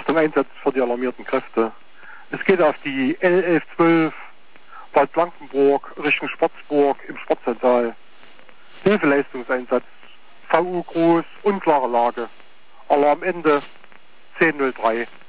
Richtung Einsatz für die alarmierten Kräfte. Es geht auf die L1112 Bad Blankenburg Richtung Schwarzburg im Schwarzwaldtal. Hilfeleistungseinsatz, VU groß, unklare Lage. Alarmende 10:03.